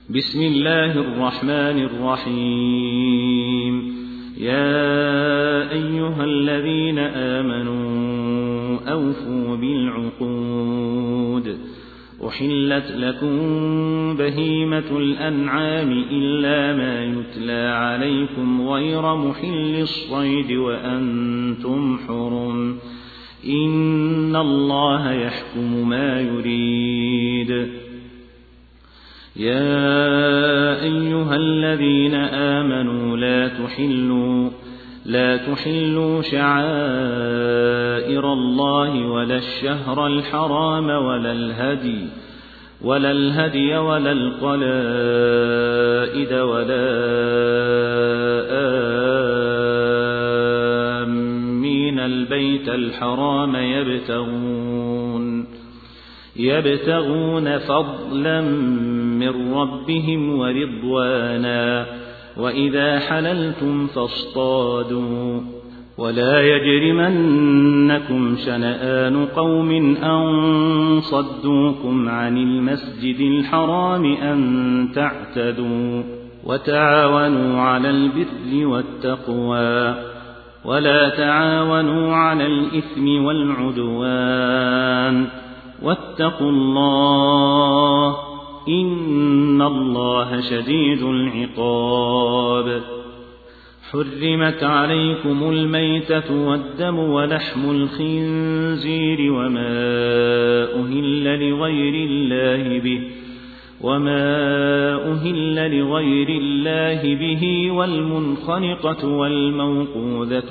بسم الله الرحمن الرحيم. يا أيها الذين آمنوا أوفوا بالعقود. أحلت لكم بهيمة الأنعام إلا ما يتلى عليكم غير محل الصيد وأنتم حرم. إن الله يحكم ما يريد. يا أيها الذين آمنوا لا تحلوا شعائر الله ولا الشهر الحرام ولا الهدي ولا القلائد ولا آمين البيت الحرام يبتغون فضلا من ربهم ورضوانا وإذا حللتم فاصطادوا ولا يجرمنكم شنآن قوم أن صدوكم عن المسجد الحرام أن تعتدوا وتعاونوا على البر والتقوى ولا تعاونوا على الإثم والعدوان واتقوا الله إن الله شديد العقاب. حرمت عليكم الميتة والدم ولحم الخنزير وما أهل لغير الله به والمنخنقة والموقوذة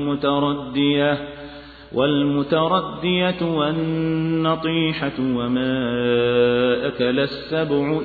والمتردية والنطيحة وما أكل السبع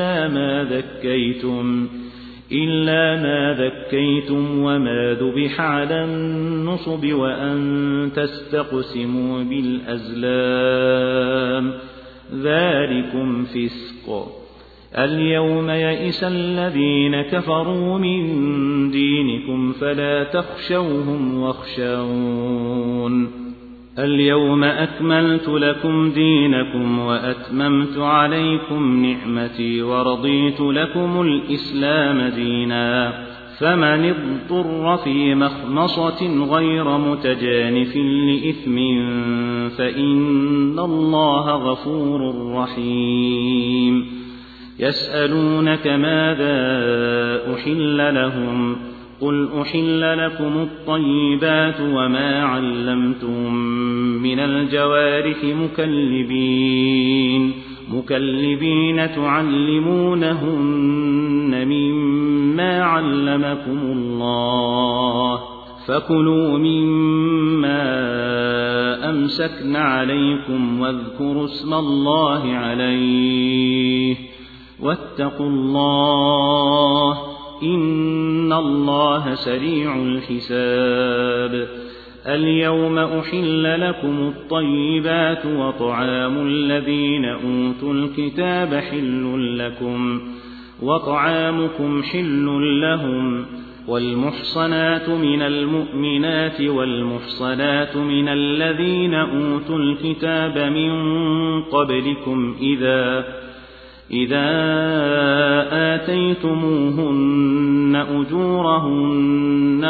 إلا ما ذكيتم وما ذبح على النصب وأن تستقسموا بالأزلام ذلكم فسق. اليوم يئس الذين كفروا من دينكم فلا تخشوهم واخشون. اليوم أكملت لكم دينكم وأتممت عليكم نعمتي ورضيت لكم الإسلام دينا. فمن اضطر في مخمصة غير متجانف لإثم فإن الله غفور رحيم. يسألونك ماذا أحل لهم قل أحل لكم الطيبات وما علمتم من الجوارح مكلبين تعلمونهن مما علمكم الله فكلوا مما أمسكن عليكم واذكروا اسم الله عليه واتقوا الله إن الله سريع الحساب. اليوم أحل لكم الطيبات وطعام الذين أوتوا الكتاب حل لكم وطعامكم حل لهم والمحصنات من المؤمنات والمحصنات من الذين أوتوا الكتاب من قبلكم إذا آتيتموهن أجورهن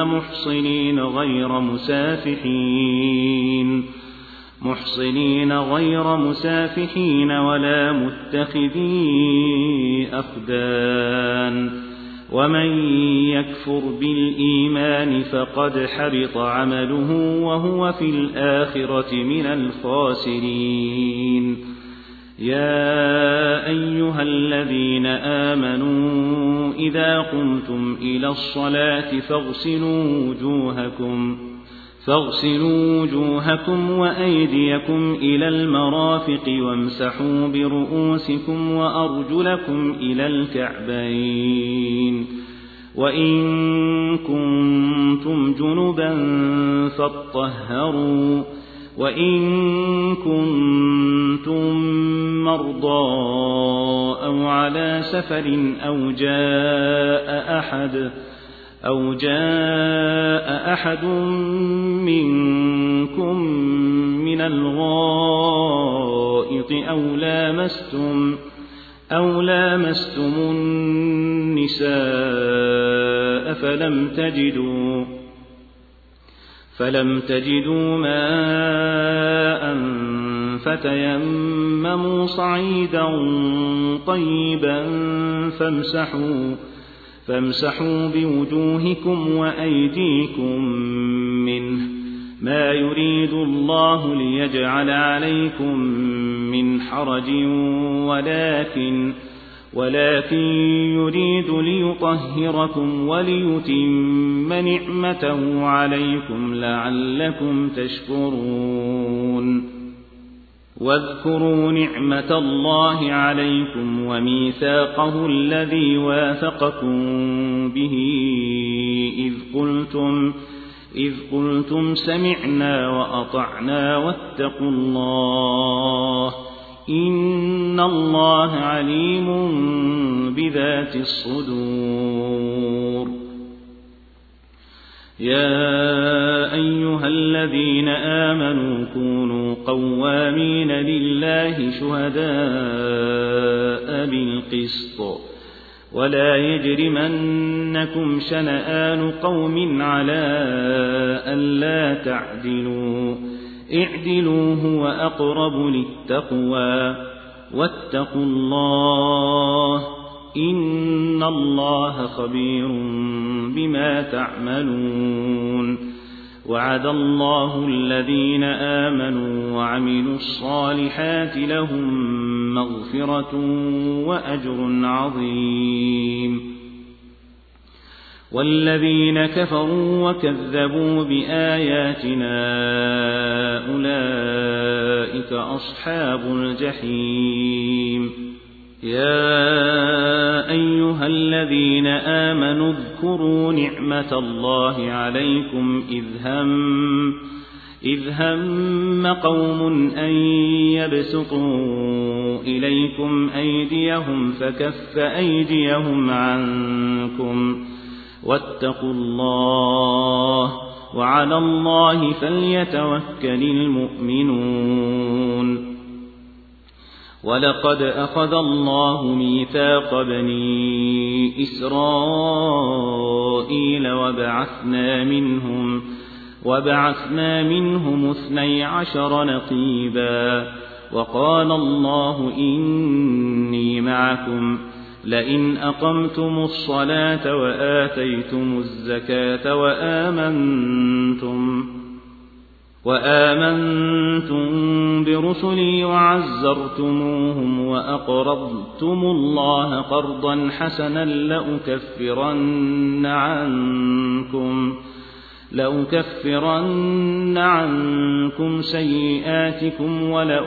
محصنين غير مسافحين ولا متخذي أخدان. ومن يكفر بالإيمان فقد حبط عمله وهو في الآخرة من الخاسرين. يا أيها الذين آمنوا إذا قمتم إلى الصلاة فاغسلوا وجوهكم وأيديكم إلى المرافق وامسحوا برؤوسكم وأرجلكم إلى الكعبين وإن كنتم جنبا فاطهروا وإن كنتم مرضى أو على سفر أو جاء أحد منكم من الغائط أو لامستم النساء فلم تجدوا ماء فتيمموا صعيدا طيبا فامسحوا بوجوهكم وأيديكم منه، ما يريد الله ليجعل عليكم من حرج ولكن يريد ليطهركم وليتم نعمته عليكم لعلكم تشكرون. واذكروا نعمة الله عليكم وميثاقه الذي واثقكم به إذ قلتم سمعنا وأطعنا واتقوا الله إن الله عليم بذات الصدور. يا أيها الذين آمنوا كونوا قوامين لله شهداء بالقسط، ولا يجرمنكم شنآن قوم على ألا تعدلوا، اعدلوا هو أقرب للتقوى، واتقوا الله إن الله خبير بما تعملون. وعد الله الذين آمنوا وعملوا الصالحات لهم مغفرة وأجر عظيم. والذين كفروا وكذبوا بآياتنا أولئك أصحاب الجحيم. يا أيها الذين آمنوا اذكروا نعمة الله عليكم إذ هم قوم أن يبسطوا إليكم أيديهم فكف أيديهم عنكم، واتقوا الله وعلى الله فليتوكل المؤمنون. ولقد أخذ الله ميثاق بني إسرائيل وبعثنا منهم 12 نقيبا، وقال الله إني معكم لئن أقمتم الصلاة وآتيتم الزكاة وآمنتم برسلي وعزرتموهم وأقرضتم الله قرضا حسنا لأكفرن عنكم سيئاتكم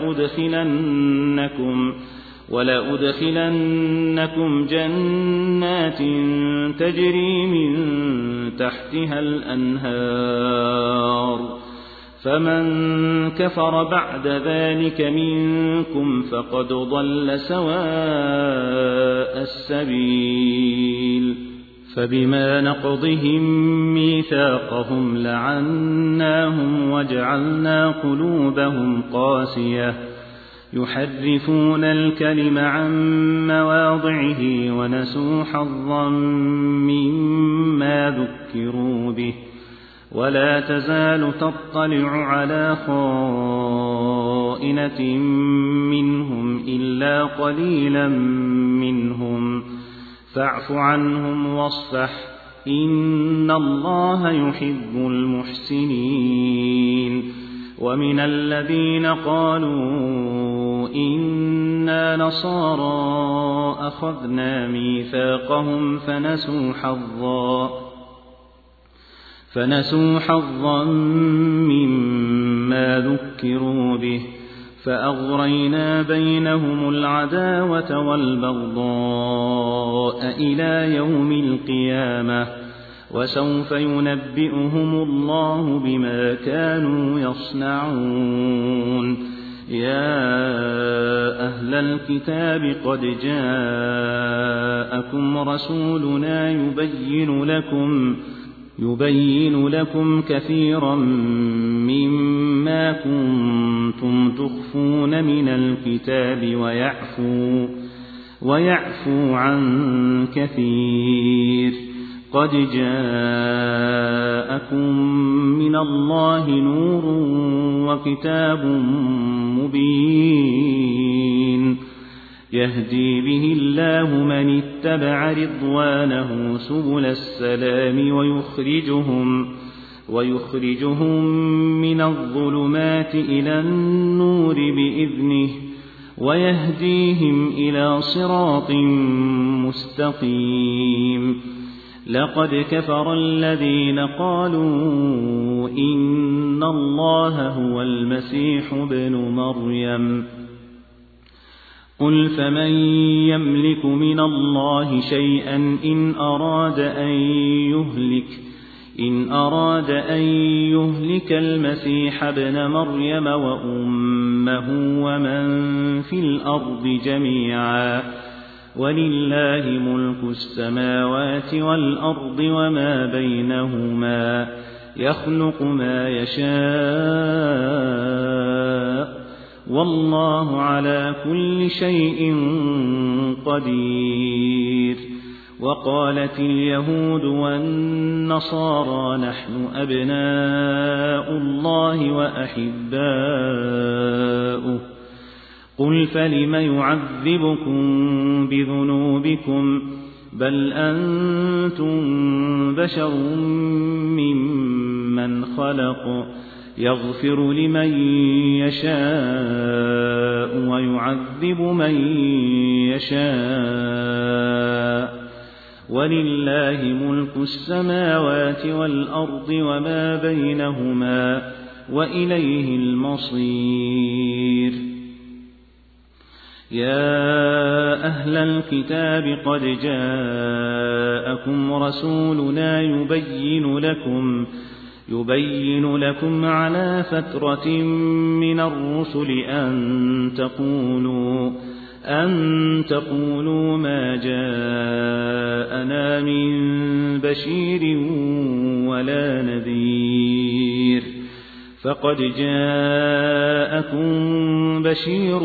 ولأدخلنكم جنات تجري من تحتها الأنهار، فمن كفر بعد ذلك منكم فقد ضل سواء السبيل. فبما نقضهم ميثاقهم لعناهم وجعلنا قلوبهم قاسية يحرفون الكلم عن مواضعه ونسوا حظا مما ذكروا به، ولا تزال تطلع على خائنة منهم إلا قليلا منهم، فاعف عنهم واصفح إن الله يحب المحسنين. ومن الذين قالوا إنا نصارى أخذنا ميثاقهم فنسوا حظا مما ذكروا به، فأغرينا بينهم العداوة والبغضاء إلى يوم القيامة، وسوف ينبئهم الله بما كانوا يصنعون. يا أهل الكتاب قد جاءكم رسولنا يبين لكم كثيرا مما كنتم تخفون من الكتاب ويعفو عن كثير. قد جاءكم من الله نور وكتاب مبين يهدي به الله من اتبع رضوانه سبل السلام ويخرجهم من الظلمات إلى النور بإذنه ويهديهم إلى صراط مستقيم. لقد كفر الذين قالوا إن الله هو المسيح ابن مريم قل فمن يملك من الله شيئا إن أراد أن يهلك المسيح ابن مريم وأمه ومن في الأرض جميعا ولله ملك السماوات والأرض وما بينهما يخلق ما يشاء والله على كل شيء قدير. وقالت اليهود والنصارى نحن أبناء الله وأحباؤه قل فلم يعذبكم بذنوبكم بل أنتم بشر ممن خلق يغفر لمن يشاء ويعذب من يشاء ولله ملك السماوات والأرض وما بينهما وإليه المصير. يا أهل الكتاب قد جاءكم رسولنا يبين لكم على فترة من الرسل أن تقولوا ما جاءنا من بشير ولا نذير فقد جاءكم بشير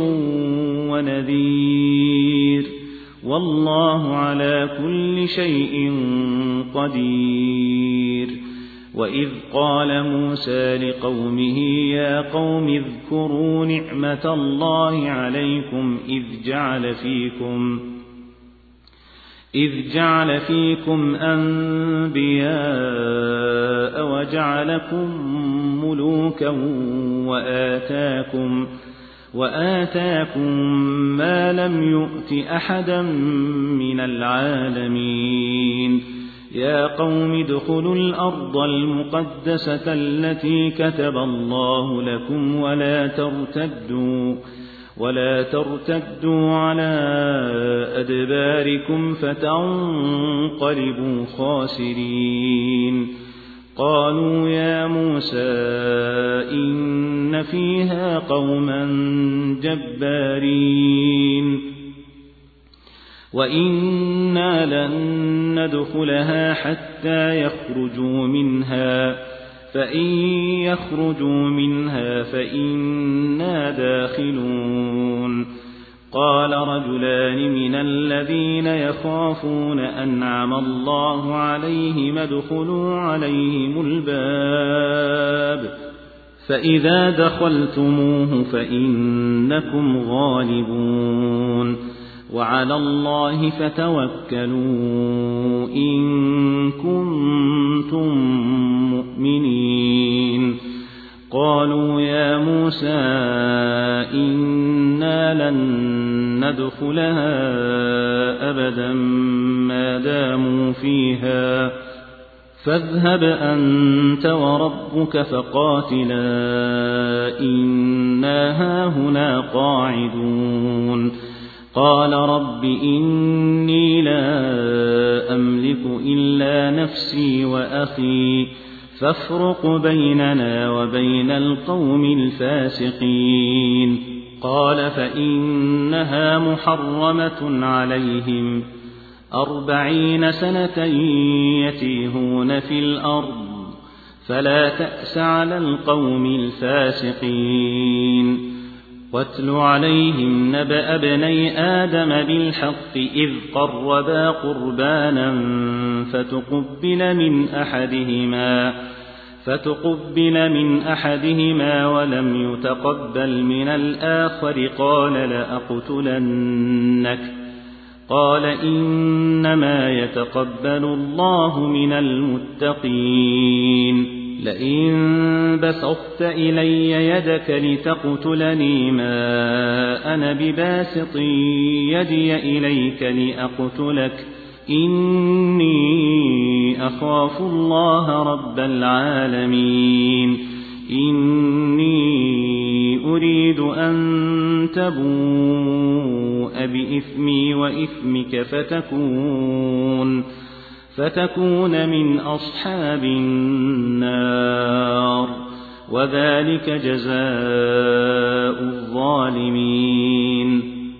ونذير والله على كل شيء قدير. وإذ قال موسى لقومه يا قوم اذكروا نعمة الله عليكم إذ جعل فيكم أنبياء وجعلكم ملوكا وآتاكم ما لم يؤت أحدا من العالمين. يا قوم ادخلوا الأرض المقدسة التي كتب الله لكم ولا ترتدوا على أدباركم فتنقلبوا خاسرين. قالوا يا موسى إن فيها قوما جبارين وإنا لن ندخلها حتى يخرجوا منها فإن يخرجوا منها فإنا داخلون. قال رجلان من الذين يخافون أنعم الله عليهم ادخلوا عليهم الباب فإذا دخلتموه فإنكم غالبون وعلى الله فتوكلوا إن كنتم مؤمنين. قالوا يا موسى إنا لن ندخلها أبدا ما داموا فيها فاذهب أنت وربك فقاتلا إنا هاهنا قاعدون. قال رب إني لا أملك إلا نفسي وأخي فافرق بيننا وبين القوم الفاسقين. قال فإنها محرمة عليهم 40 سنة يتيهون في الأرض فلا تأس على القوم الفاسقين. واتل عليهم نبأ ابني آدم بالحق إذ قربا قربانا فتقبل من أحدهما ولم يتقبل من الآخر قال لأقتلنك قال إنما يتقبل الله من المتقين لئن بسطت إلي يدك لتقتلني ما أنا بباسط يدي إليك لأقتلك إني أخاف الله رب العالمين إني أريد أن تبوء بإثمي وإثمك فتكون من أصحاب النار وذلك جزاء الظالمين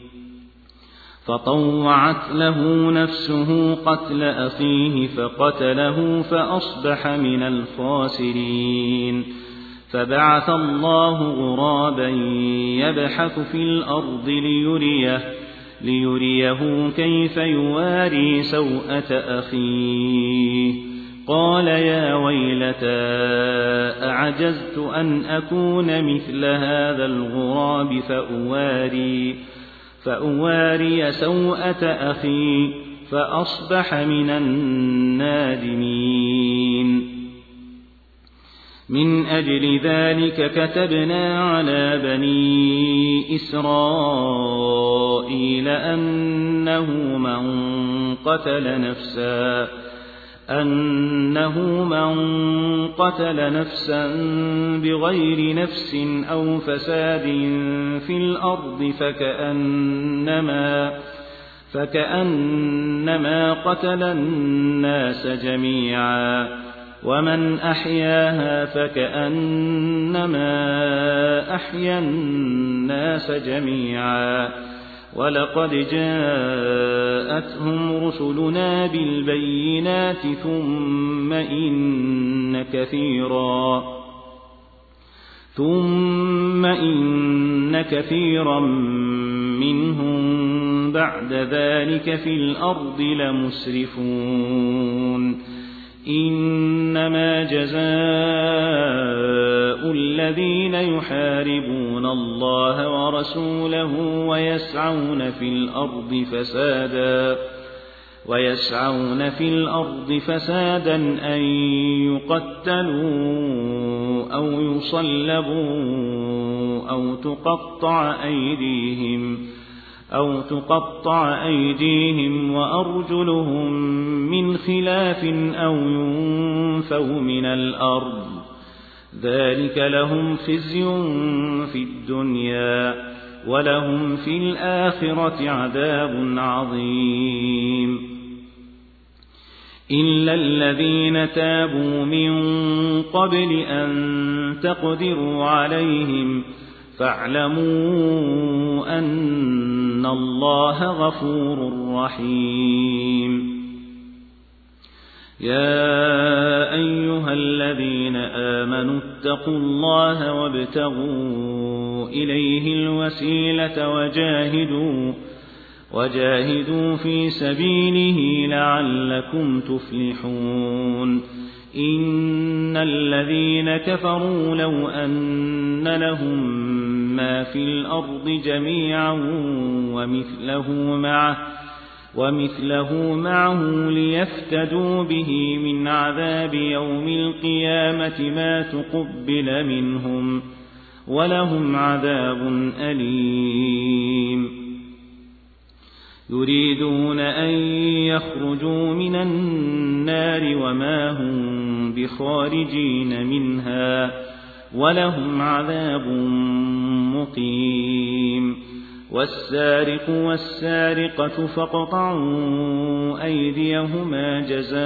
فطوعت له نفسه قتل أخيه فقتله فأصبح من الخاسرين فبعث الله غرابا يبحث في الأرض ليريه كيف يواري سوءة أخيه قال يا ويلتى أعجزت أن أكون مثل هذا الغراب فأواري سوءة أخي فأصبح من النادمين من أجل ذلك كتبنا على بني إسرائيل أنه من قتل نفسا بغير نفس أو فساد في الأرض فكأنما قتل الناس جميعا ومن أحياها فكأنما أحيا الناس جميعا ولقد جاءتهم رسلنا بالبينات ثم إن كثيرا منهم بعد ذلك في الأرض لمسرفون إنما جزاء الذين يحاربون الله ورسوله ويسعون في الأرض فسادا أن يقتلوا أو يصلبوا أو تقطع أيديهم وأرجلهم من خلاف أو ينفوا من الأرض ذلك لهم خزي في الدنيا ولهم في الآخرة عذاب عظيم إلا الذين تابوا من قبل أن تقدروا عليهم فاعلموا أن الله غفور رحيم يا أيها الذين آمنوا اتقوا الله وابتغوا إليه الوسيلة وجاهدوا في سبيله لعلكم تفلحون إن الذين كفروا لو أن لهم ما في الأرض جميعا ومثله معه ليفتدوا به من عذاب يوم القيامة ما تقبل منهم ولهم عذاب أليم يريدون أن يخرجوا من النار وما هم بخارجين منها ولهم عذاب مقيم والسارق والسارقة فاقطعوا أيديهما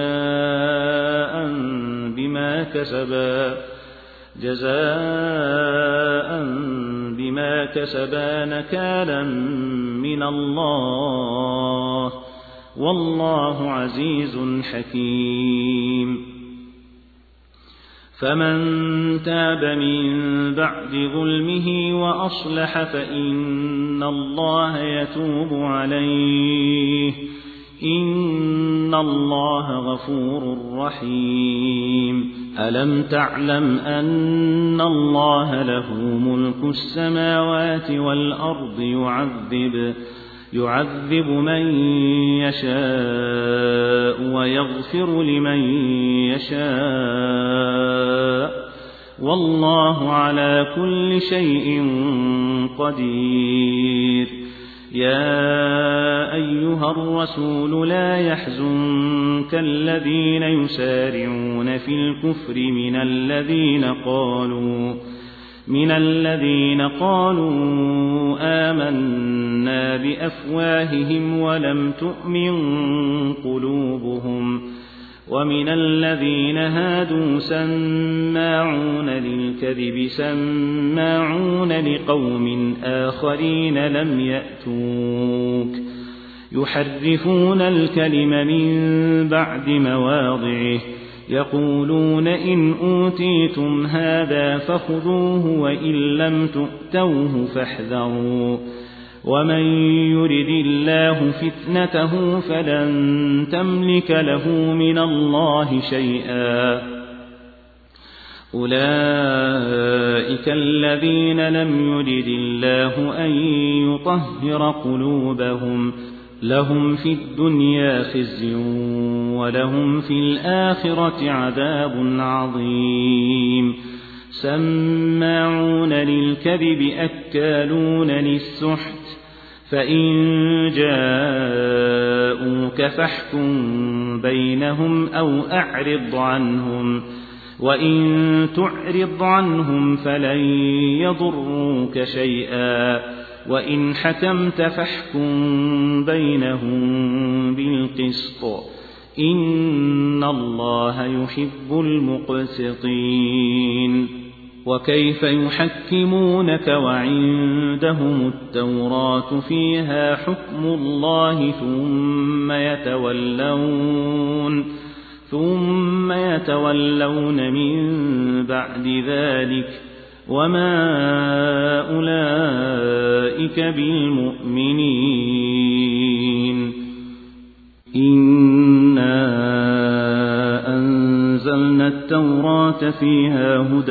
جزاء بما كسبا نكالا من الله والله عزيز حكيم فمن تاب من بعد ظلمه وأصلح فإن الله يتوب عليه إن الله غفور رحيم ألم تعلم أن الله له ملك السماوات والأرض يعذب من يشاء ويغفر لمن يشاء والله على كل شيء قدير يا أيها الرسول لا يحزنك الذين يسارعون في الكفر من الذين قالوا آمنا بأفواههم ولم تؤمن قلوبهم ومن الذين هادوا سماعون للكذب سماعون لقوم آخرين لم يأتوك يحرفون الكلم من بعد مواضعه يقولون إن أوتيتم هذا فخذوه وإن لم تؤتوه فاحذروا ومن يرد الله فتنته فلن تملك له من الله شيئا أولئك الذين لم يرد الله أن يطهر قلوبهم لهم في الدنيا خزي ولهم في الآخرة عذاب عظيم سماعون للكذب أكالون للسحت فإن جاءوك فاحكم بينهم أو أعرض عنهم وإن تعرض عنهم فلن يضروك شيئا وإن حكمت فاحكم بينهم بالقسط إن الله يحب المقسطين وكيف يحكمونك وعندهم التوراة فيها حكم الله ثم يتولون من بعد ذلك وما أولئك بالمؤمنين إنا أنزلنا التوراة فيها هدى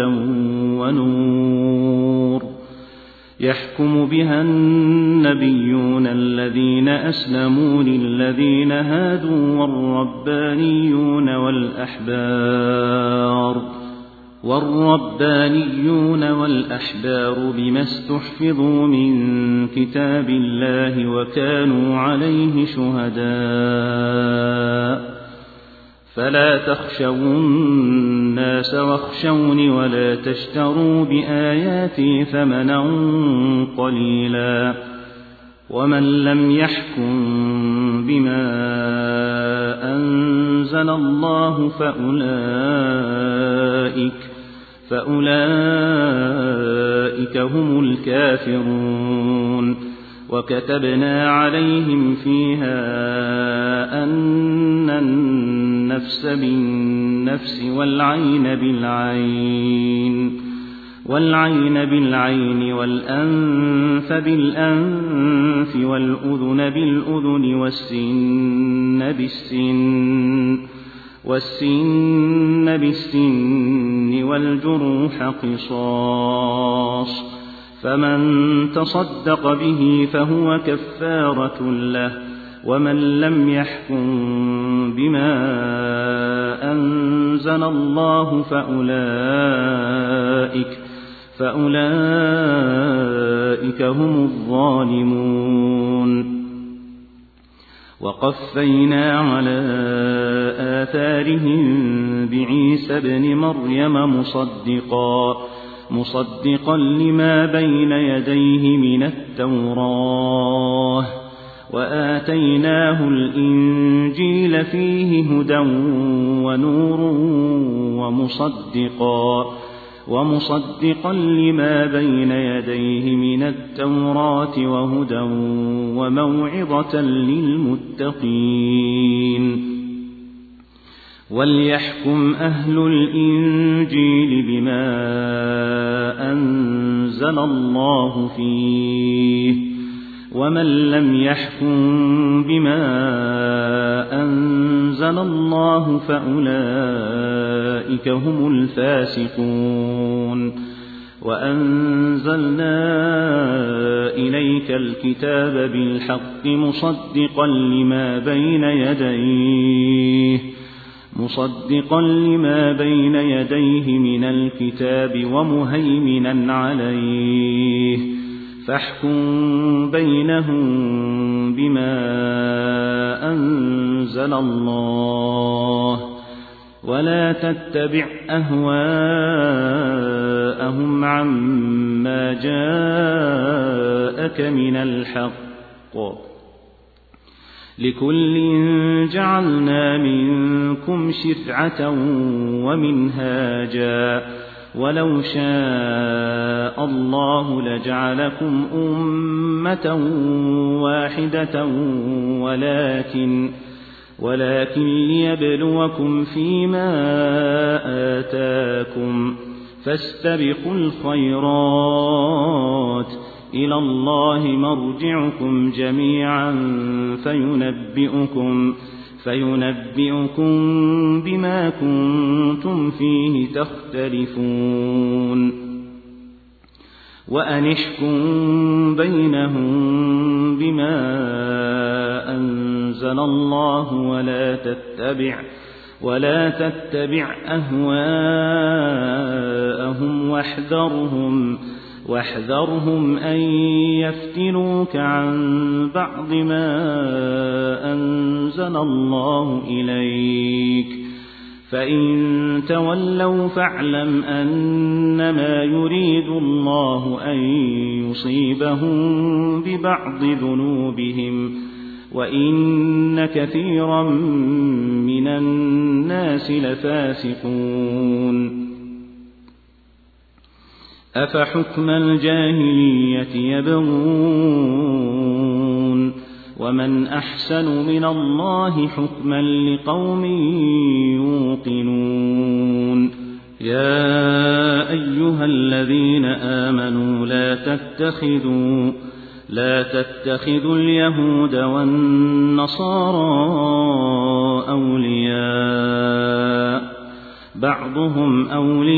ونور يحكم بها النبيون الذين أسلموا للذين هادوا والربانيون والأحبار بما استحفظوا من كتاب الله وكانوا عليه شهداء فلا تخشوا الناس واخشوني ولا تشتروا بآياتي ثمنا قليلا ومن لم يحكم بما أنزل الله فأولئك هم الكافرون وكتبنا عليهم فيها أن النفس بالنفس والعين بالعين والأنف بالأنف والأذن بالأذن والسن بالسن والجروح قصاص فمن تصدق به فهو كفارة له ومن لم يحكم بما أنزل الله فأولئك هم الظالمون وقفينا على آثارهم بعيسى ابن مريم مصدقا لما بين يديه من التوراة وآتيناه الإنجيل فيه هدى ونور ومصدقا لما بين يديه من التوراة وهدى وموعظة للمتقين وليحكم أهل الإنجيل بما أنزل الله فيه ومن لم يحكم بما أنزل الله فأولئك هم الفاسقون وأنزلنا إليك الكتاب بالحق مصدقا لما بين يديه من الكتاب ومهيمنا عليه فاحكم بينهم بما أنزل الله ولا تتبع أهواءهم عما جاءك من الحق لكل جعلنا منكم شرعة ومنهاجا ولو شاء الله لجعلكم أمة واحدة ولكن ليبلوكم فيما آتاكم فاستبقوا الخيرات إلى الله مرجعكم جميعا فينبئكم بما كنتم فيه تختلفون وأنحكم بينهم بما أنزل الله ولا تتبع أهواءهم واحذرهم أن يفتنوك عن بعض ما أنزل الله إليك فإن تولوا فاعلم أنما يريد الله أن يصيبهم ببعض ذنوبهم وإن كثيرا من الناس لفاسقون أفحكم الجاهلية يبغون ومن أحسن من الله حكما لقوم يوقنون يا أيها الذين آمنوا لا تتخذوا اليهود والنصارى أولياء بعضهم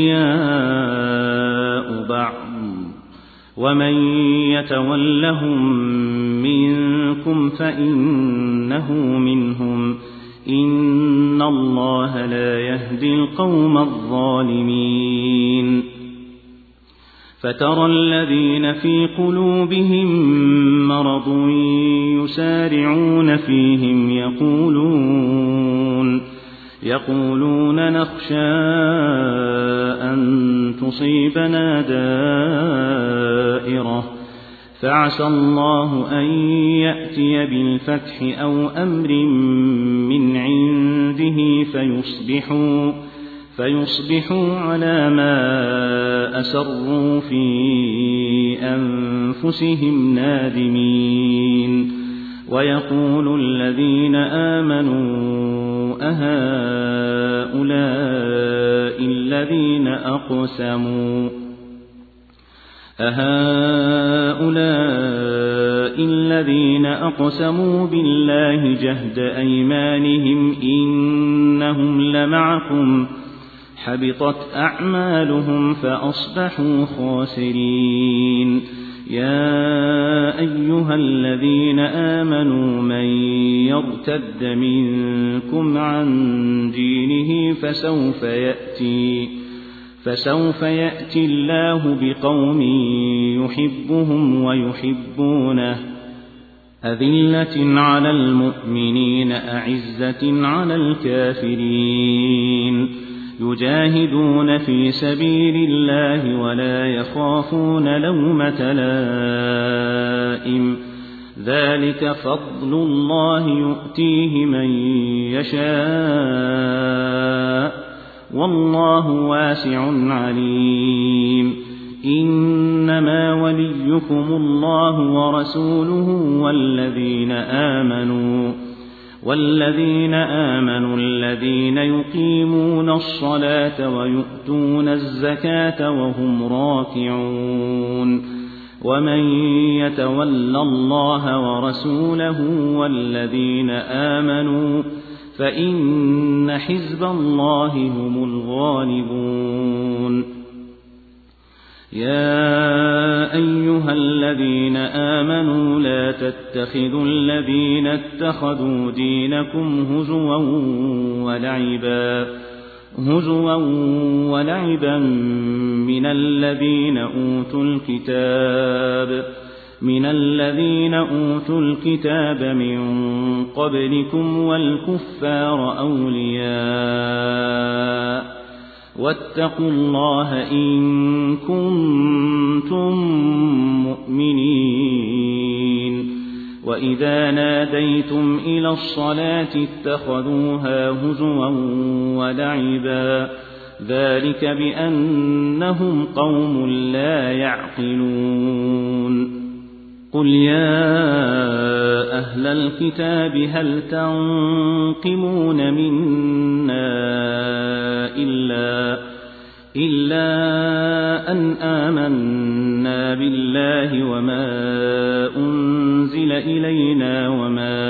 أولياء بعض ومن يتولهم منكم فإنه منهم إن الله لا يهدي القوم الظالمين فترى الذين في قلوبهم مرض يسارعون فيهم يقولون نخشى أن تصيبنا دائرة فعسى الله أن يأتي بالفتح أو أمر من عنده فيصبحوا على ما أسروا في أنفسهم نادمين ويقول الذين آمنوا أهؤلاء الذين أقسموا بالله جهد أيمانهم إنهم لمعكم حبطت أعمالهم فأصبحوا خاسرين يا أيها الذين آمنوا من يرتد منكم عن دينه فسوف يأتي الله بقوم يحبهم ويحبونه أذلة على المؤمنين أعزة على الكافرين يجاهدون في سبيل الله ولا يخافون لومة لائم ذلك فضل الله يؤتيه من يشاء والله واسع عليم إنما وليكم الله ورسوله والذين آمنوا الذين يقيمون الصلاة ويؤتون الزكاة وهم راكعون ومن يتول الله ورسوله والذين آمنوا فإن حزب الله هم الغالبون. يا أيها الذين آمنوا لا تتخذوا الذين اتخذوا دينكم هزوا ولعبا من الذين أوتوا الكتاب من قبلكم والكفار أولياء واتقوا الله إن كنتم مؤمنين. وإذا ناديتم إلى الصلاة اتخذوها هزوا ولعبا ذلك بأنهم قوم لا يعقلون. قل يا أهل الكتاب هل تنقمون منا إلا أن آمنا بالله وما أنزل إلينا وما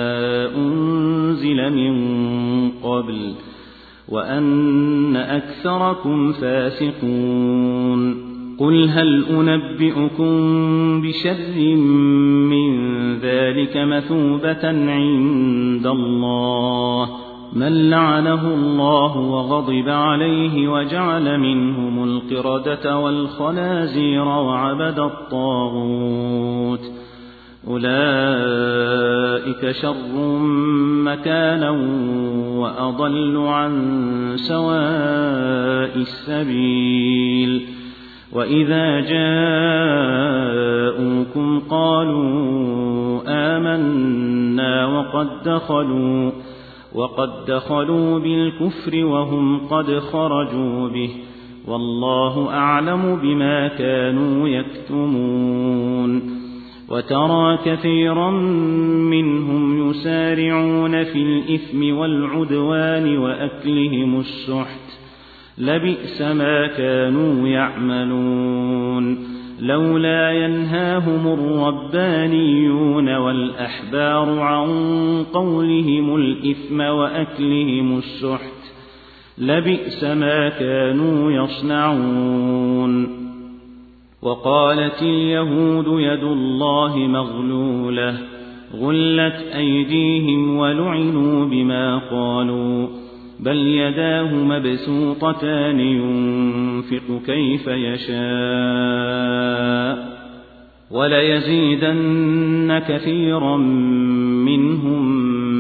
أنزل من قبل وأن أكثركم فاسقون. قل هل أنبئكم بشر من ذلك مثوبة عند الله من لعنه الله وغضب عليه وجعل منهم القردة والخنازير وعبد الطاغوت أولئك شر مكانا وأضل عن سواء السبيل. وإذا جاءوكم قالوا آمنا وقد دخلوا بالكفر وهم قد خرجوا به والله أعلم بما كانوا يكتمون. وترى كثيرا منهم يسارعون في الإثم والعدوان وأكلهم السحت لبئس ما كانوا يعملون. لولا ينهاهم الربانيون والأحبار عن قولهم الإثم وأكلهم السحت لبئس ما كانوا يصنعون. وقالت اليهود يد الله مغلولة غلت أيديهم ولعنوا بما قالوا بل يداه مبسوطتان ينفق كيف يشاء وليزيدن كثيرا منهم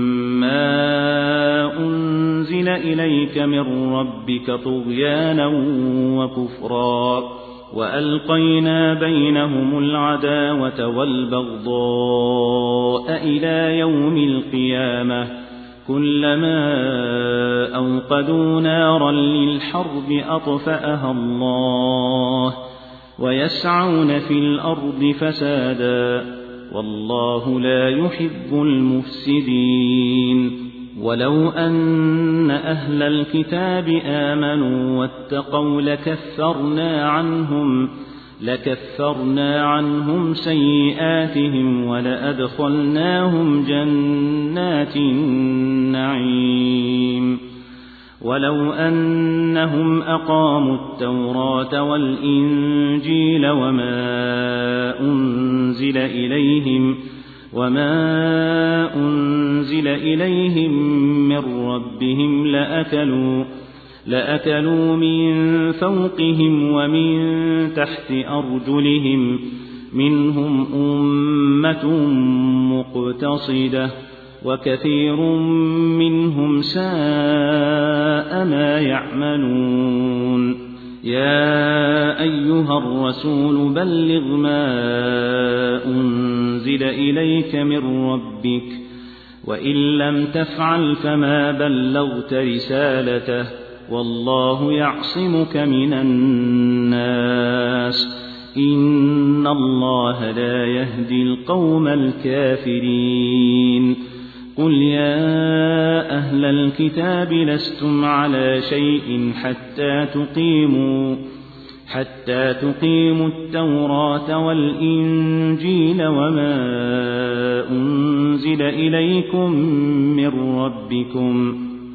ما أنزل إليك من ربك طغيانا وكفرا وألقينا بينهم العداوة والبغضاء إلى يوم القيامة كلما أوقدوا نارا للحرب أطفأها الله ويسعون في الأرض فسادا والله لا يحب المفسدين. ولو أن أهل الكتاب آمنوا واتقوا لكفرنا عنهم سيئاتهم ولأدخلناهم جنات النعيم. ولو أنهم أقاموا التوراة والإنجيل وما أنزل إليهم من ربهم لأكلوا من فوقهم ومن تحت أرجلهم منهم أمة مقتصدة وكثير منهم ساء ما يعملون. يا أيها الرسول بلغ ما أنزل إليك من ربك وإن لم تفعل فما بلغت رسالته والله يعصمك من الناس إن الله لا يهدي القوم الكافرين. قل يا أهل الكتاب لستم على شيء حتى تقيموا التوراة والإنجيل وما أنزل إليكم من ربكم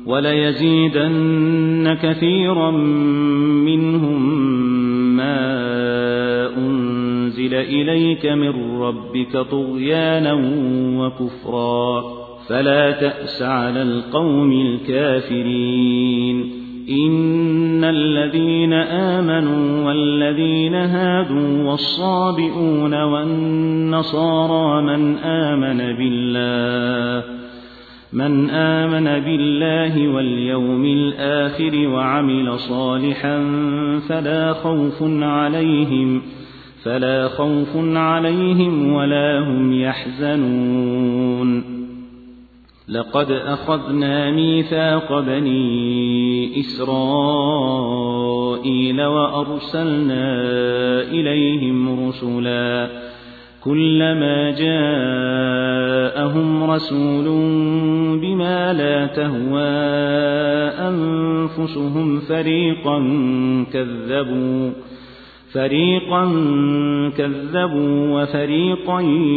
وليزيدن كثيرا منهم ما أنزل إليك من ربك طغيانا وكفرا فلا تأس على القوم الكافرين إن الذين آمنوا والذين هادوا والصابئون والنصارى من آمن بالله واليوم الآخر وعمل صالحا فلا خوف عليهم ولا هم يحزنون لقد أخذنا ميثاق بني إسرائيل وأرسلنا إليهم رسلا كلما جاءهم رسول بما لا تهوى أنفسهم فريقا كذبوا وفريقا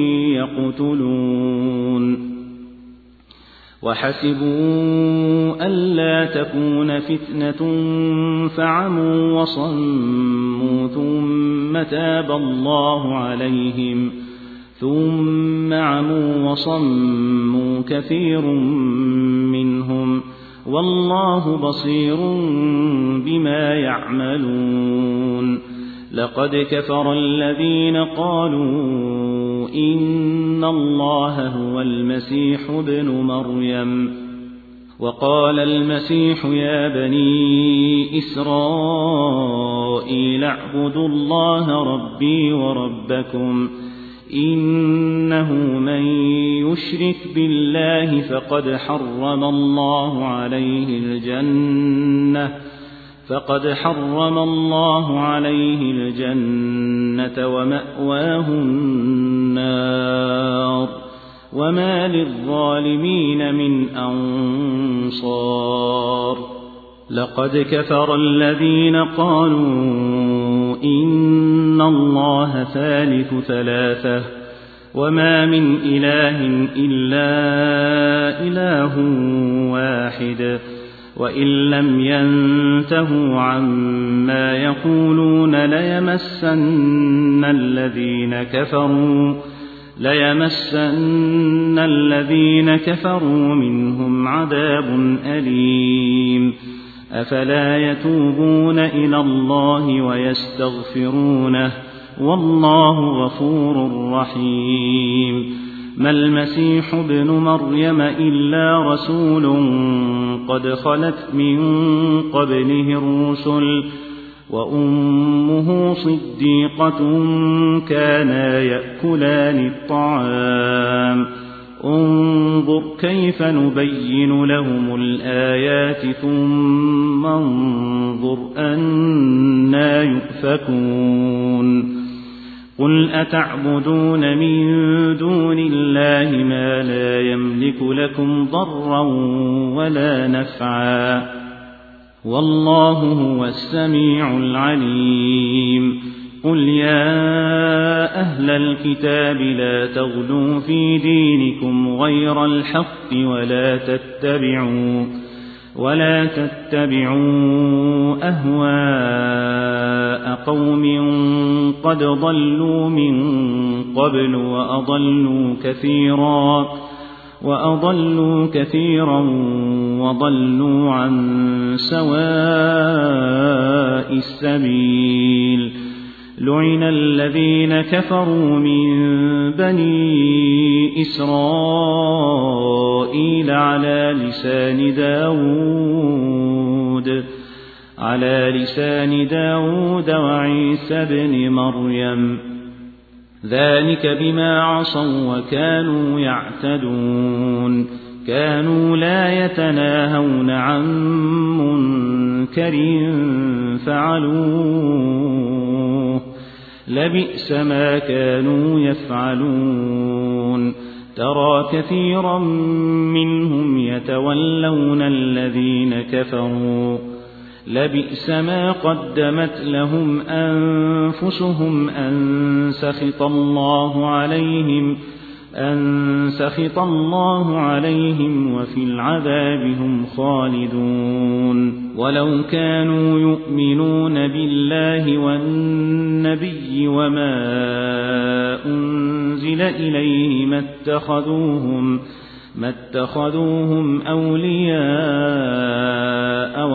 يقتلون وحسبوا ألا تكون فتنة فعموا وصموا ثم عموا وصموا كثير منهم والله بصير بما يعملون لقد كفر الذين قالوا إن الله هو المسيح ابن مريم وقال المسيح يا بني إسرائيل اعبدوا الله ربي وربكم إنه من يشرك بالله فقد حرم الله عليه الجنة ومأواه النار وما للظالمين من أنصار لقد كفر الذين قالوا إن الله ثالث ثلاثة وما من إله إلا إله واحد وإن لم ينتهوا عما يقولون ليمسن الذين كفروا منهم عذاب أليم أفلا يتوبون إلى الله ويستغفرونه والله غفور رحيم ما المسيح ابن مريم إلا رسول قد خلت من قبله الرسل وأمه صديقة كانا يأكلان الطعام انظر كيف نبين لهم الآيات ثم انظر أنى يؤفكون قل أتعبدون من دون الله ما لا يملك لكم ضرا ولا نفعا والله هو السميع العليم قل يا أهل الكتاب لا تغلوا في دينكم غير الحق ولا تتبعوا أهواء قوم قد ضلوا من قبل وأضلوا كثيرا وضلوا عن سواء السبيل لعن الذين كفروا من بني إسرائيل على لسان داود وعيسى بن مريم ذلك بما عصوا وكانوا يعتدون كانوا لا يتناهون عن منكر فعلوه لبئس ما كانوا يفعلون ترى كثيرا منهم يتولون الذين كفروا لبئس ما قدمت لهم أنفسهم أن سخط الله عليهم وفي العذاب هم خالدون ولو كانوا يؤمنون بالله والنبي وما أنزل إليه ما اتخذوهم أولياء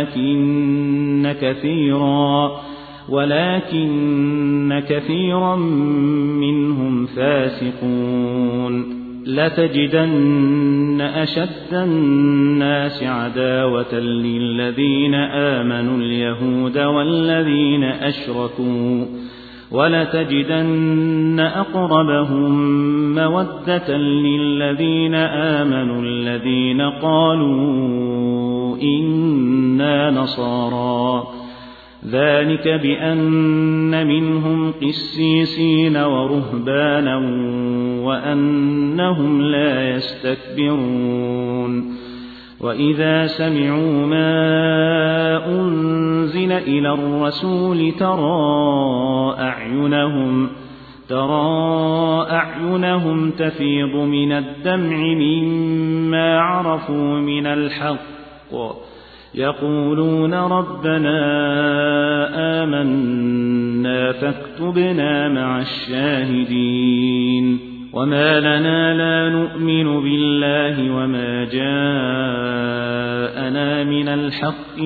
ولكن كثيرا منهم فاسقون لتجدن أشد الناس عداوة للذين آمنوا اليهود والذين أشركوا ولتجدن أقربهم مودة للذين آمنوا الذين قالوا إنا نصارى ذلك بأن منهم قسيسين ورهبانا وأنهم لا يستكبرون وإذا سمعوا ما أنزل إلى الرسول ترى أعينهم تفيض من الدمع مما عرفوا من الحق يقولون ربنا آمنا فاكتبنا مع الشاهدين وما لنا لا نؤمن بالله وما جاءنا من الحق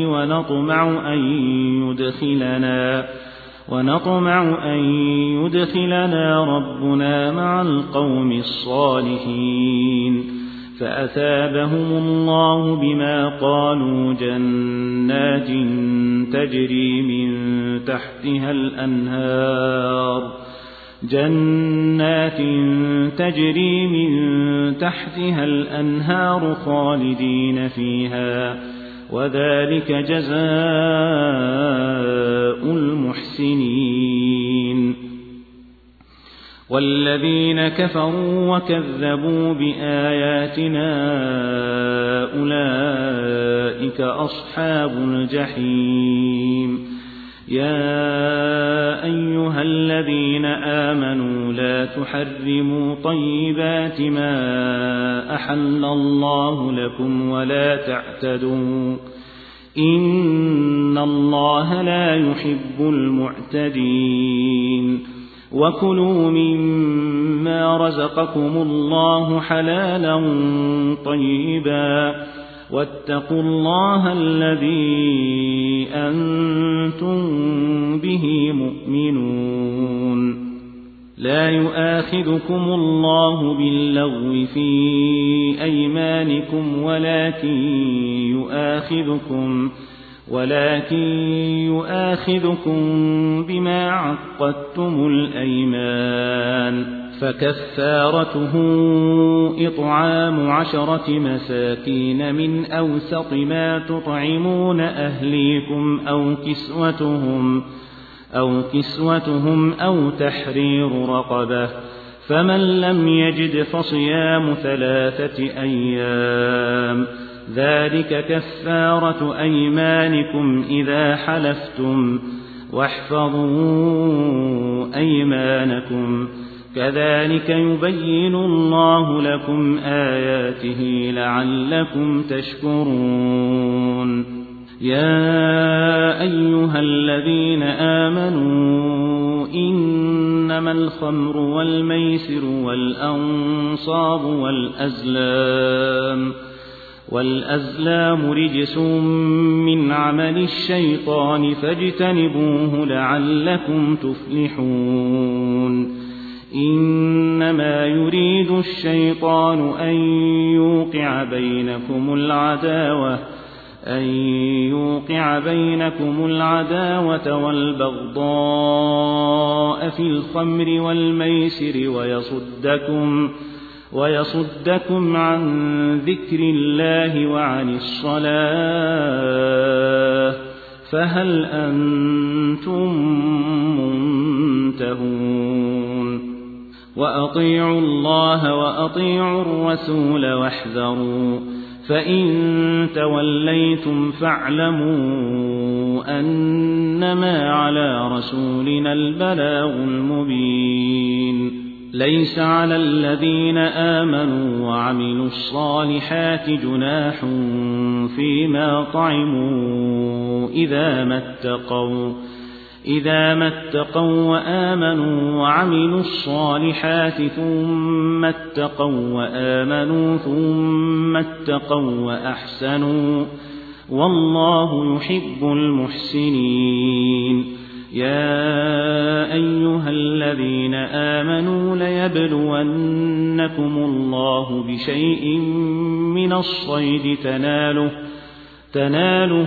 ونطمع أن يدخلنا ربنا مع القوم الصالحين فأثابهم الله بما قالوا جنات تجري من تحتها الأنهار خالدين فيها وذلك جزاء المحسنين والذين كفروا وكذبوا بآياتنا أولئك أصحاب الجحيم يا أيها الذين آمنوا لا تحرموا طيبات ما أحل الله لكم ولا تعتدوا إن الله لا يحب المعتدين وكلوا مما رزقكم الله حلالا طيبا واتقوا الله الذي أنتم به مؤمنون لا يؤاخذكم الله باللغو في أيمانكم ولكن يؤاخذكم بما عقدتم الأيمان فكفارته إطعام 10 مساكين من أوسط ما تطعمون أهليكم أو كسوتهم أو تحرير رقبة فمن لم يجد فصيام 3 أيام ذلك كفارة أيمانكم إذا حلفتم واحفظوا أيمانكم كذلك يبين الله لكم آياته لعلكم تشكرون يا أيها الذين آمنوا إنما الخمر والميسر والأنصاب والأزلام رجس من عمل الشيطان فاجتنبوه لعلكم تفلحون إنما يريد الشيطان أن يوقع بينكم العداوة والبغضاء في الخمر والميسر ويصدكم عن ذكر الله وعن الصلاة فهل أنتم منتهون وأطيعوا الله وأطيعوا الرسول واحذروا فإن توليتم فاعلموا أنما على رسولنا البلاغ المبين ليس على الذين آمنوا وعملوا الصالحات جناح فيما طعموا إذا ما اتقوا وآمنوا وعملوا الصالحات ثم اتقوا وآمنوا ثم اتقوا وأحسنوا والله يحب المحسنين يا أيها الذين آمنوا ليبلونكم الله بشيء من الصيد تناله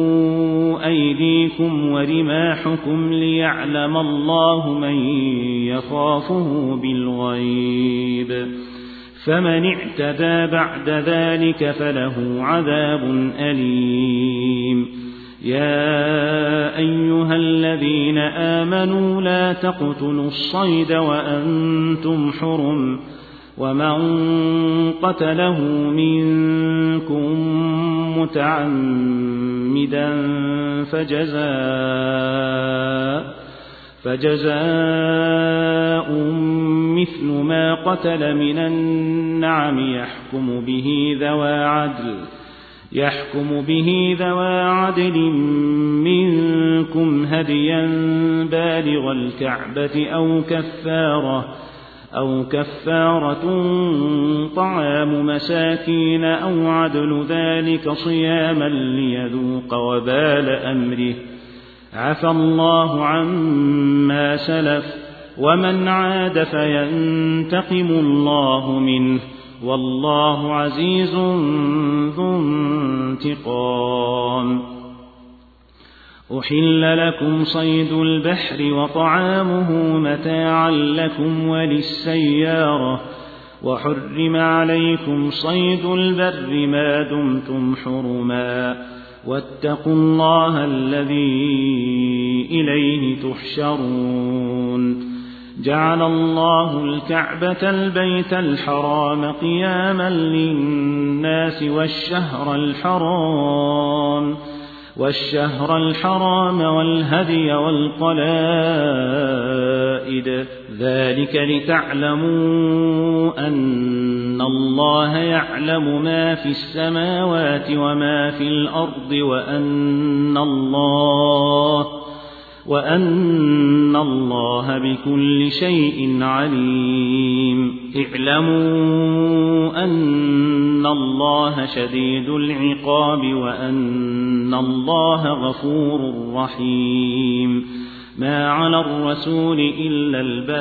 أيديكم ورماحكم ليعلم الله من يخافه بالغيب فمن اعتدى بعد ذلك فله عذاب أليم يا أيها الذين آمنوا لا تقتلوا الصيد وأنتم حرم ومن قتله منكم متعمدا فجزاء مثل ما قتل من النعم يحكم به ذوى عدل منكم هديا بالغ الكعبة أو كفارة طعام مساكين أو عدل ذلك صياما ليذوق وبال أمره عفى الله عما سلف ومن عاد فينتقم الله منه والله عزيز ذو انتقام أحل لكم صيد البحر وطعامه متاعا لكم وللسيارة وحرم عليكم صيد البر ما دمتم حرما واتقوا الله الذي إليه تحشرون جعل الله الكعبة البيت الحرام قياما للناس والشهر الحرام والهدي والقلائد ذلك لتعلموا أن الله يعلم ما في السماوات وما في الأرض وأن الله بكل شيء عليم اعلموا أن الله شديد العقاب وأن الله غفور رحيم ما على الرسول إلا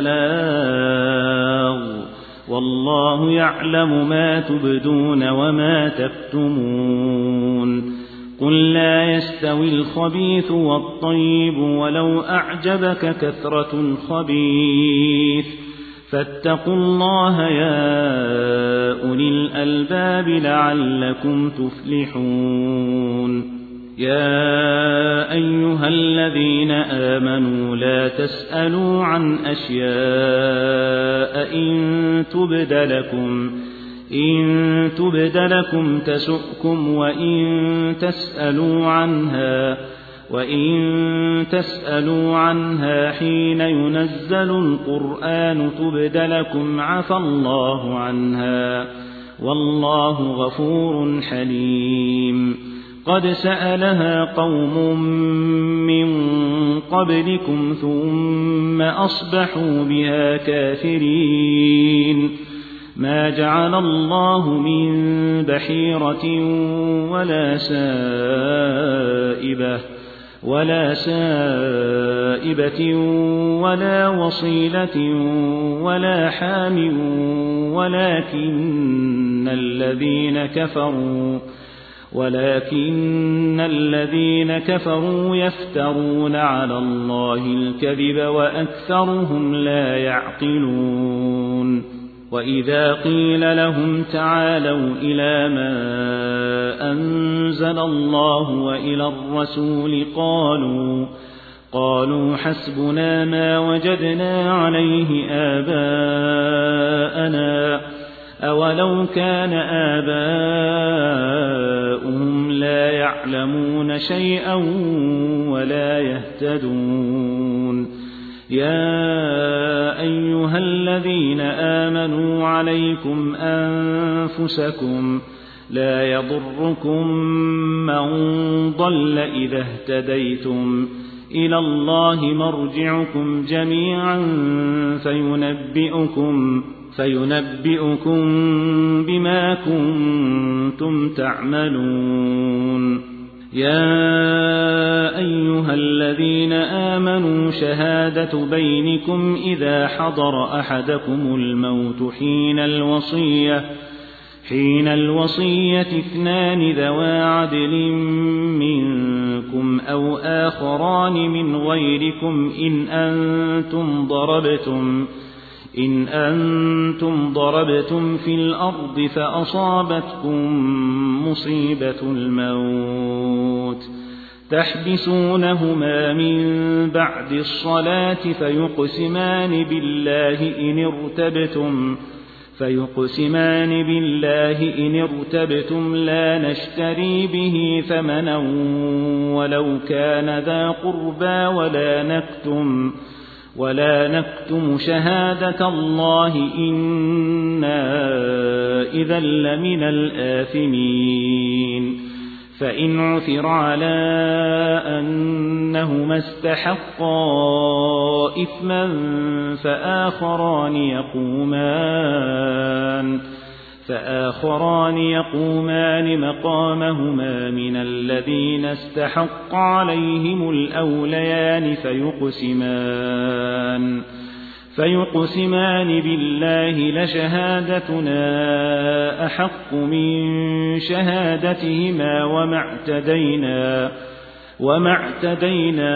البلاغ والله يعلم ما تبدون وما تكتمون قل لا يستوي الخبيث والطيب ولو أعجبك كثرة الخبيث فاتقوا الله يا أولي الألباب لعلكم تفلحون يا أيها الذين آمنوا لا تسألوا عن أشياء إن تبد لكم تسؤكم وإن تسألوا عنها حين ينزل القرآن تبد لكم عفى الله عنها والله غفور حليم قد سألها قوم من قبلكم ثم أصبحوا بها كافرين ما جعل الله من بحيرة ولا سائبة ولا وصيلة ولا حام ولكن الذين كفروا يفترون على الله الكذب وأكثرهم لا يعقلون وإذا قيل لهم تعالوا إلى ما أنزل الله وإلى الرسول قالوا حسبنا ما وجدنا عليه آباءنا أولو كان آباؤهم لا يعلمون شيئا ولا يهتدون يا أيها الذين آمنوا عليكم أنفسكم لا يضركم من ضل إذا اهتديتم إلى الله مرجعكم جميعا فينبئكم بما كنتم تعملون يا أيها الذين آمنوا شهادة بينكم إذا حضر أحدكم الموت حين الوصية 2 ذوى عدل منكم أو آخران من غيركم إن أنتم ضربتم في الأرض فأصابتكم مصيبة الموت تحبسونهما من بعد الصلاة فيقسمان بالله إن ارتبتم لا نشتري به ثمنا ولو كان ذا قربى ولا نكتم شهادة الله إنا إذا لمن الآثمين فإن عثر على أنهما استحقا إثما فآخران يقومان مقامهما من الذين استحق عليهم الأوليان فيقسمان بالله لشهادتنا أحق من شهادتهما وما اعتدينا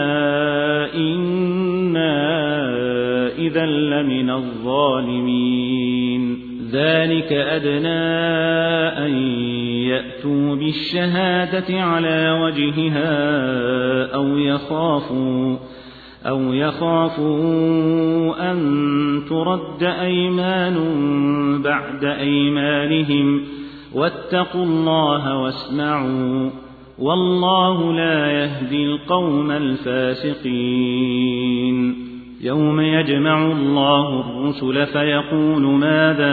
إنا إذا لمن الظالمين ذلك أدنى أن يأتوا بالشهادة على وجهها أو يخافوا أن ترد أيمان بعد أيمانهم واتقوا الله واسمعوا والله لا يهدي القوم الفاسقين يوم يجمع الله الرسل فيقول ماذا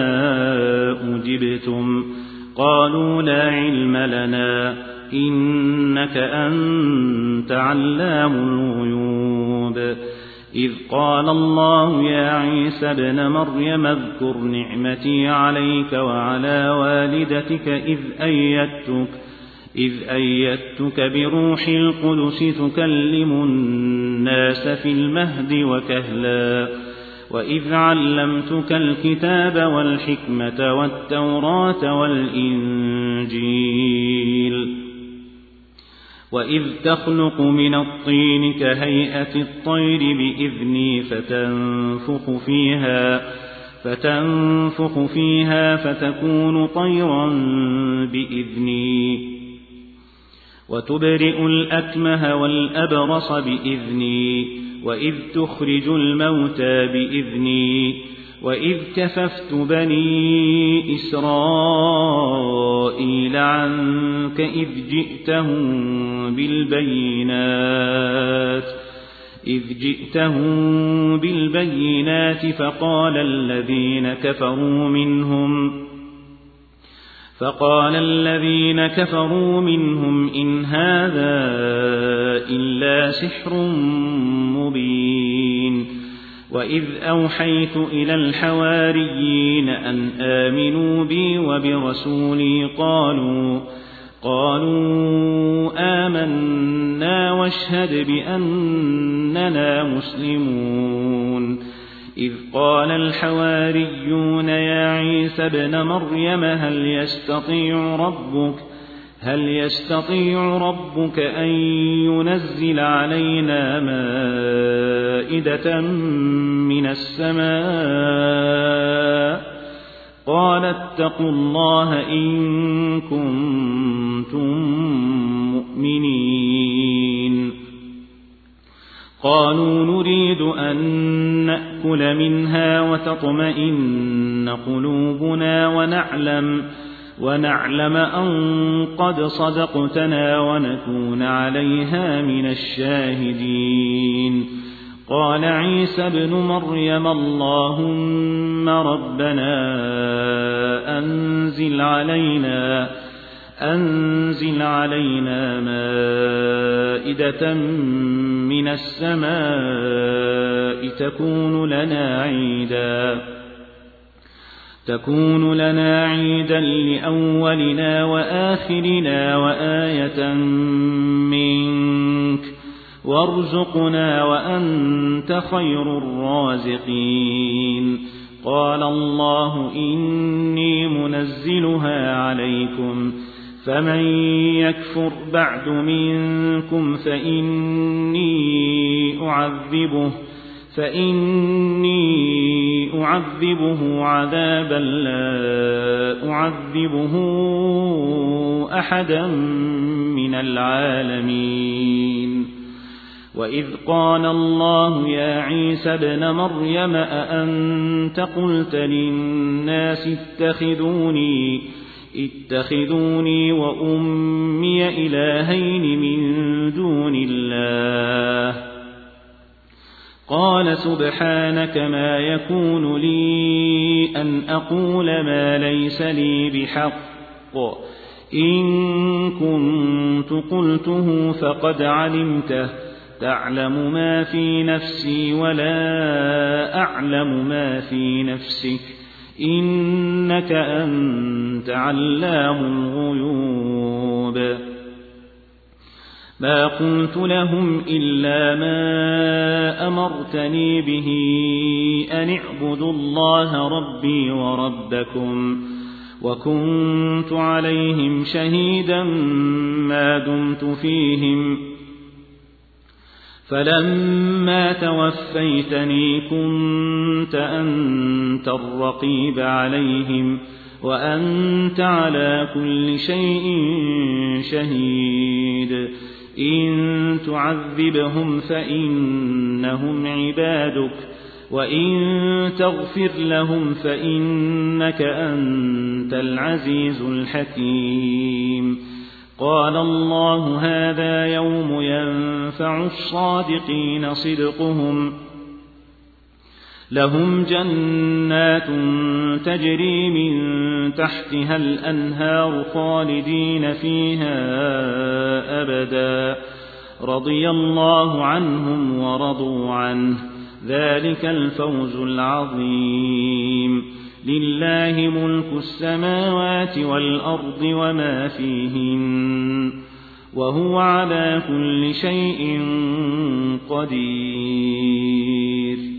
أجبتم قالوا لا علم لنا إنك أنت علام الغيوب إذ قال الله يا عيسى ابن مريم اذكر نعمتي عليك وعلى والدتك إذ أيدتك بروح القدس تكلم الناس في المهد وكهلا وإذ علمتك الكتاب والحكمة والتوراة والإنجيل وإذ تخلق من الطين كهيئة الطير بإذني فتنفخ فيها فتكون طيرا بإذني وتبرئ الأكمه والأبرص بإذني وإذ تخرج الموتى بإذني وإذ كففت بني إسرائيل عنك إذ جئتهم بالبينات فقال الذين كفروا منهم إن هذا إلا سحر مبين وإذ أوحيت إلى الحواريين أن آمنوا بي وبرسولي قالوا آمنا واشهد بأننا مسلمون إذ قال الحواريون يا عيسى ابن مريم هل يستطيع ربك أن ينزل علينا مائدة من السماء قال اتقوا الله إن كنتم مؤمنين قالوا نريد أن نأكل منها وتطمئن قلوبنا ونعلم أن قد صدقتنا ونكون عليها من الشاهدين. قال عيسى ابن مريم اللهم ربنا أنزل علينا مائدة من السماء تكون لنا عيدا لأولنا وآخرنا وآية منك وارزقنا وأنت خير الرازقين. قال الله إني منزلها عليكم فمن يكفر بعد منكم فإني أعذبه عذابا لا أعذبه أحدا من العالمين. وإذ قال الله يا عيسى ابن مريم أأنت قلت للناس اتخذوني وأمي إلهين من دون الله قال سبحانك ما يكون لي أن أقول ما ليس لي بحق إن كنت قلته فقد علمته تعلم ما في نفسي ولا أعلم ما في نفسك إنك أنت علام الغيوب. ما قلت لهم إلا ما أمرتني به أن اعبدوا الله ربي وربكم وكنت عليهم شهيدا ما دمت فيهم فلما توفيتني كنت أنت الرقيب عليهم وأنت على كل شيء شهيد. إن تعذبهم فإنهم عبادك وإن تغفر لهم فإنك أنت العزيز الحكيم. قال الله هذا يوم ينفع الصادقين صدقهم لهم جنات تجري من تحتها الأنهار خالدين فيها أبدا رضي الله عنهم ورضوا عنه ذلك الفوز العظيم. لله ملك السماوات والأرض وما فيهن وهو على كل شيء قدير.